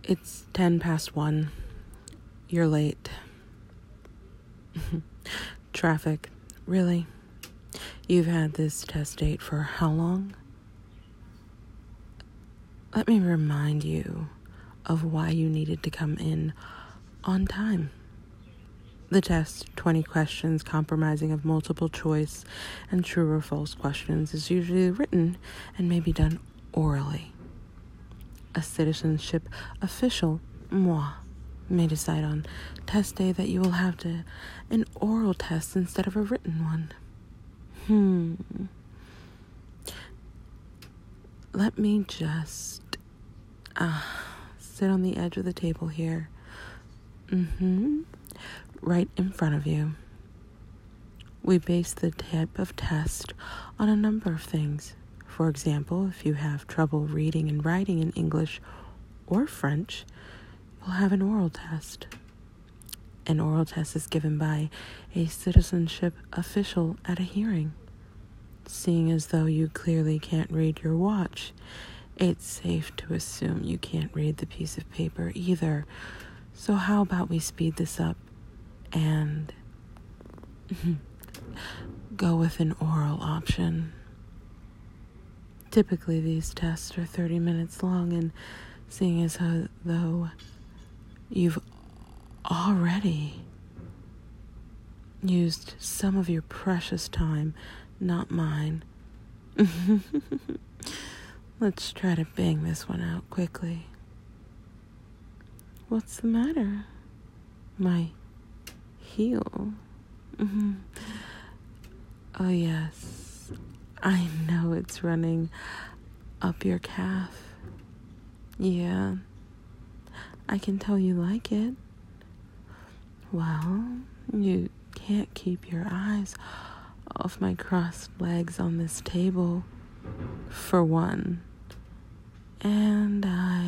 It's 10 past 1. You're late. Traffic. Really? You've had this test date for how long? Let me remind you of why you needed to come in on time. The test, 20 questions comprising of multiple choice and true or false questions, is usually written and may be done orally. A citizenship official, moi, may decide on test day that you will have an oral test instead of a written one. Let me just sit on the edge of the table here. Right in front of you. We base the type of test on a number of things. For example, if you have trouble reading and writing in English or French, you'll have an oral test. An oral test is given by a citizenship official at a hearing. Seeing as though you clearly can't read your watch, it's safe to assume you can't read the piece of paper either. So how about we speed this up and go with an oral option? Typically, these tests are 30 minutes long, and seeing as though you've already used some of your precious time, not mine, let's try to bang this one out quickly. What's the matter? My heel? Oh yes, I know it's running up your calf. Yeah, I can tell you like it. Well, you can't keep your eyes off my crossed legs on this table, for one. And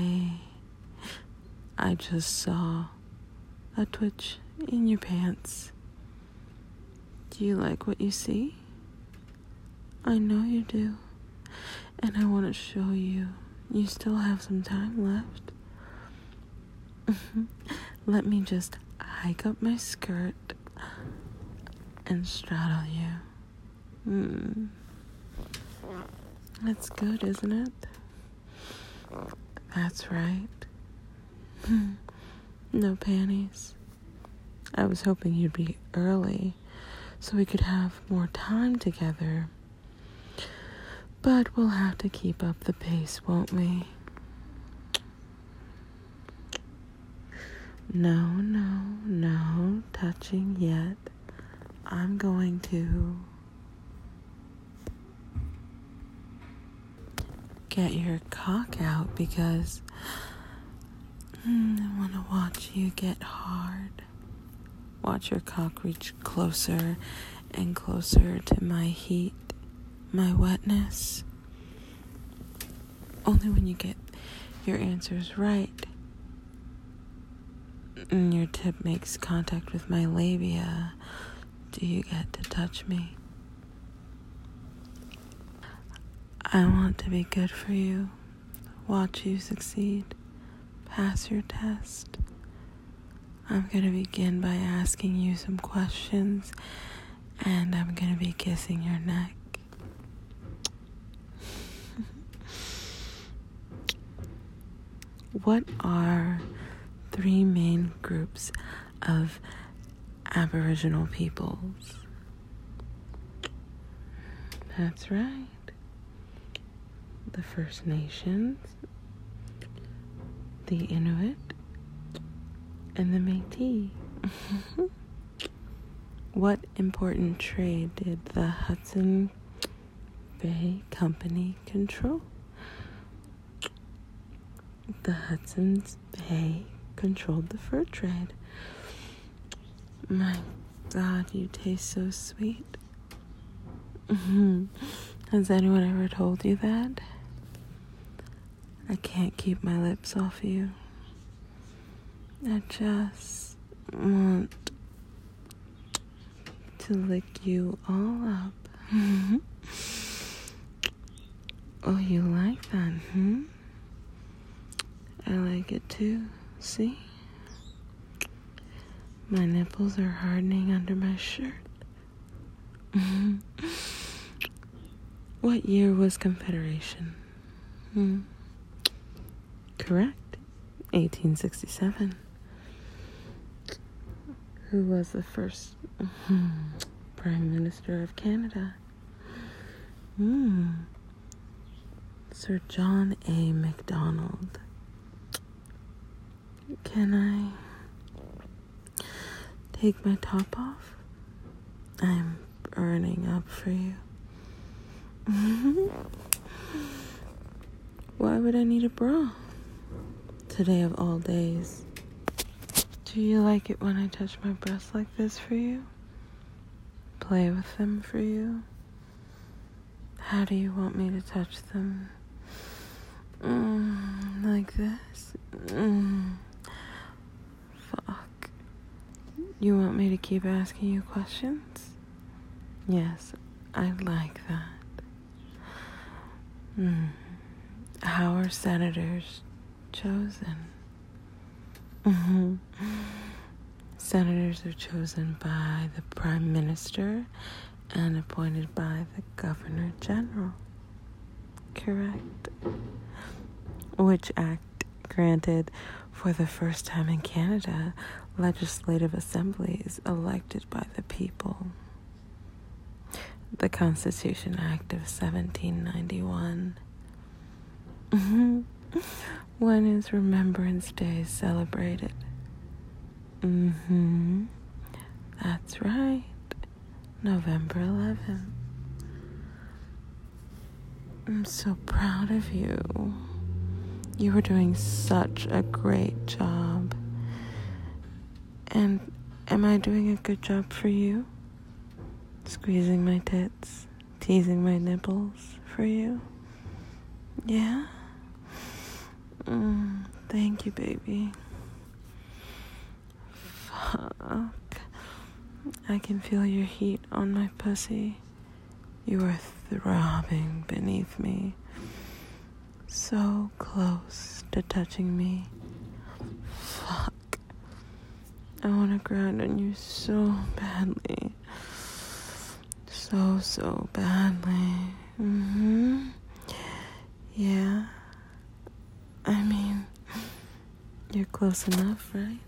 I just saw a twitch in your pants. Do you like what you see? I know you do. And I want to show you. You still have some time left. Let me just hike up my skirt and straddle you. That's good, isn't it? That's right. No panties. I was hoping you'd be early so we could have more time together. But we'll have to keep up the pace, won't we? No touching yet. I'm going to get your cock out because I want to watch you get hard. Watch your cock reach closer and closer to my heat, my wetness. Only when you get your answers right and your tip makes contact with my labia do you get to touch me. I want to be good for you, watch you succeed, pass your test. I'm going to begin by asking you some questions, and I'm going to be kissing your neck. What are 3 main groups of Aboriginal peoples? That's right. The First Nations, the Inuit, and the Métis. What important trade did the Hudson Bay Company control? The Hudson's Bay controlled the fur trade. My God, you taste so sweet. Has anyone ever told you that? I can't keep my lips off you. I just want to lick you all up. Oh, you like that, I like it too. See? My nipples are hardening under my shirt. What year was Confederation? Correct. 1867. Who was the first Prime Minister of Canada? Sir John A. Macdonald. Can I take my top off? I'm burning up for you. Why would I need a bra? Today of all days. Do you like it when I touch my breasts like this for you? Play with them for you? How do you want me to touch them? Like this? Fuck. You want me to keep asking you questions? Yes, I like that. How are senators chosen? Senators are chosen by the Prime Minister and appointed by the Governor General. Correct. Which act granted, for the first time in Canada, legislative assemblies elected by the people? The Constitution Act of 1791. When is Remembrance Day celebrated? That's right. November 11th. I'm so proud of you. You were doing such a great job. And am I doing a good job for you? Squeezing my tits, teasing my nipples for you? Yeah? Thank you, baby. Fuck. I can feel your heat on my pussy. You are throbbing beneath me. So close to touching me. Fuck. I want to grind on you so badly. So badly. Yeah. I mean, you're close enough, right?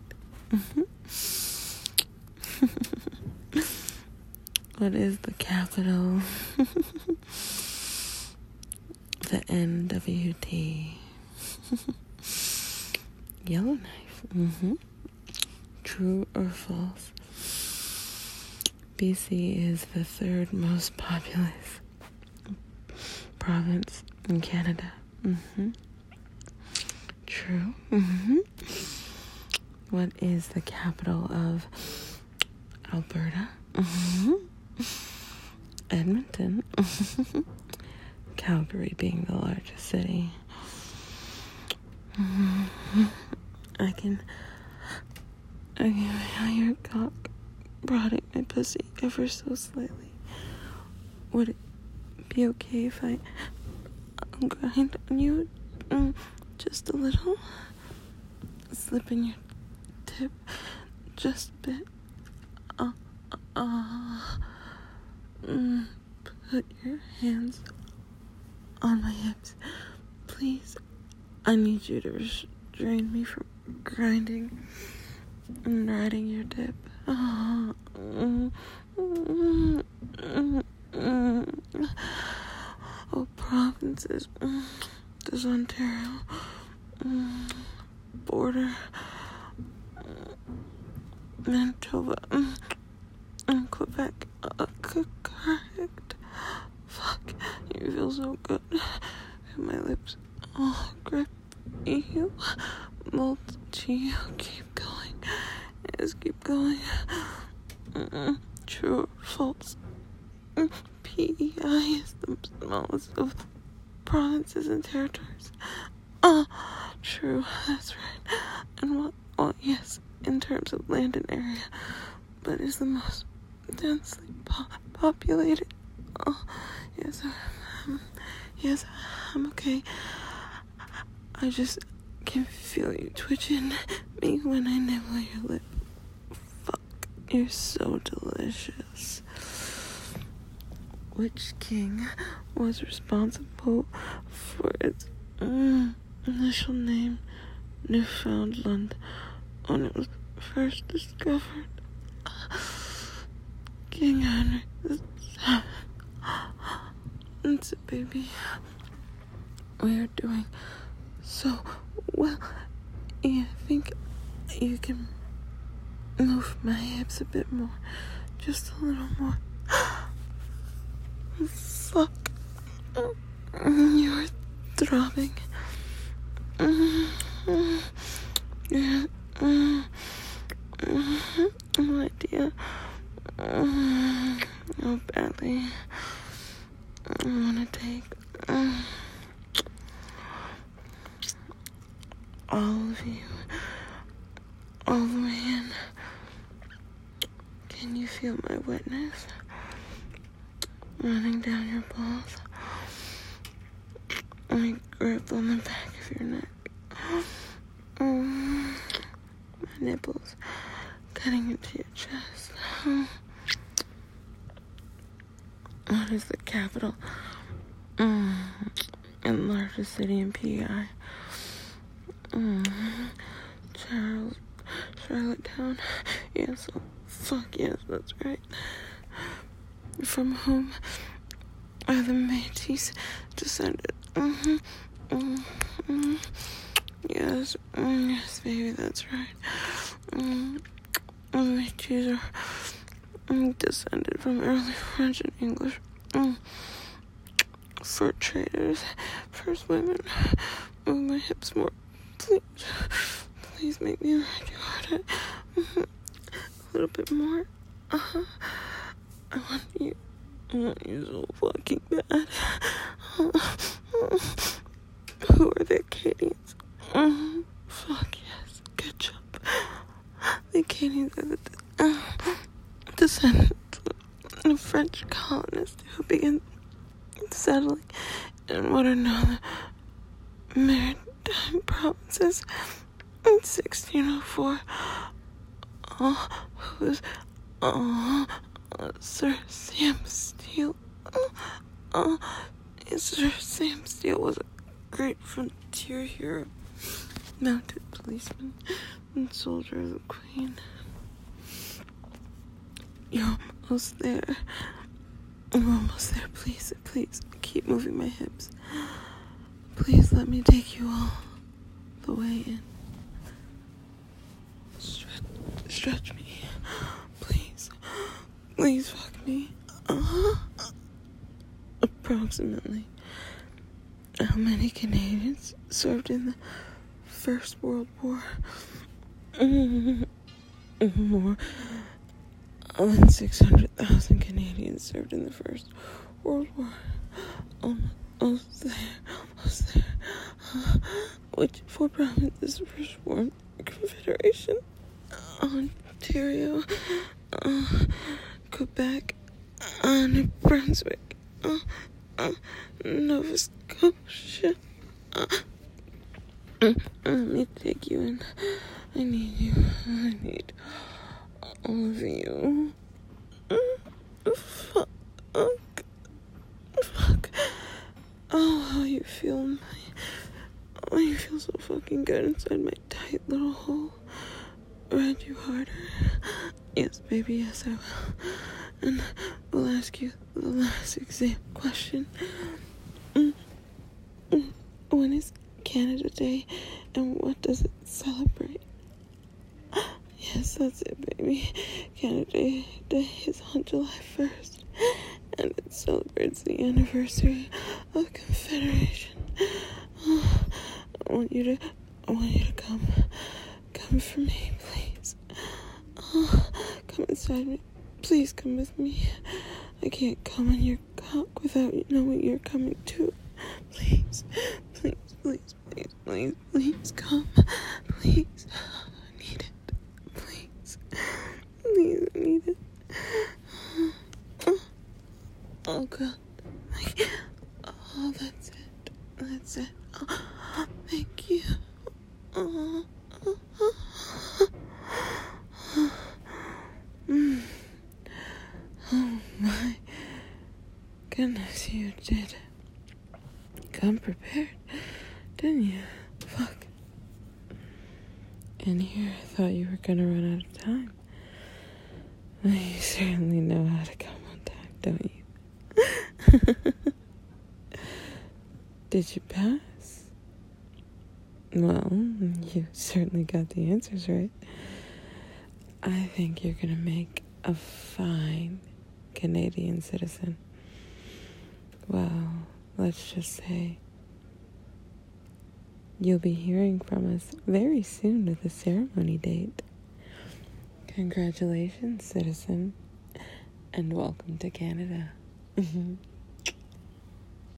What is the capital? The NWT. Yellowknife. True or false? BC is the third most populous province in Canada. True. What is the capital of Alberta? Edmonton. Calgary being the largest city. I can feel your cock prodding my pussy ever so slightly. Would it be okay if I grind on you just a little? Slip in your tip just a bit. Put your hands on my hips. Please, I need you to restrain me from grinding and riding your tip. Oh, provinces. Does Ontario border Manitoba and Quebec? Correct. Fuck, you feel so good. My lips grip you. Mold to you. Keep going. Yes, keep going. True or false? PEI is the smallest of provinces and territories. True, that's right. And well, yes, in terms of land and area, but is the most densely populated. Yes, I'm okay. can feel you twitching me when I nibble your lip. Fuck, you're so delicious. Which king was responsible for its initial name, Newfoundland, when it was first discovered? King Henry VII. That's it, baby. We are doing so well. I think you can move my hips a bit more. Just a little more. Fuck. You're throbbing. Yeah. No idea how badly I want to take all of you all the way in. Can you feel my wetness running down your balls? My grip on the back of your neck. My nipples cutting into your chest. What is the capital and largest city in PEI? Charlottetown. Yes, oh, fuck yes, that's right. From whom are the Métis descended? Yes, yes, baby, that's right. The Métis are descended from early French and English fur traders. First women. Move my hips more, please. Please make me ride you harder. A little bit more. I want you so fucking bad. Who are the Acadians? Fuck yes, good job. The Acadians are the descendants of French colonists who began settling in what are now the Maritime provinces in 1604. Who's Sir Sam Steele? Sir Sam Steele was a great frontier hero, mounted policeman, and soldier of the Queen. You're almost there. I'm almost there. Please, please, keep moving my hips. Please let me take you all the way in. Stretch me. Please. Please fuck me. Approximately. How many Canadians served in the First World War? More than 600,000 Canadians served in the First World War. Almost there. Which four provinces first formed the Confederation? Ontario, Quebec, New Brunswick, Nova Scotia. Let me take you in. I need you. I need all of you. Fuck. Oh, how you feel you feel so fucking good inside my tight little hole. Ride you harder. Yes, baby, yes, I will. And we'll ask you the last exam question. When is Canada Day, and what does it celebrate? Yes, that's it, baby. Canada Day is on July 1st, and it celebrates the anniversary of Confederation. I want you to come for me, please. Come inside me. Please come with me. I can't come on your cock without you knowing you're coming too. Please, please, please, please, please, please come. Please. I need it. Please. Please, I need it. Oh, God. Oh, that's it. That's it. Oh, thank you. come prepared, didn't you? Fuck. And here I thought you were gonna run out of time. Well, you certainly know how to come on time, don't you? Did you pass? Well, you certainly got the answers right. I think you're gonna make a fine Canadian citizen. Well, let's just say you'll be hearing from us very soon with a ceremony date. Congratulations, citizen, and welcome to Canada.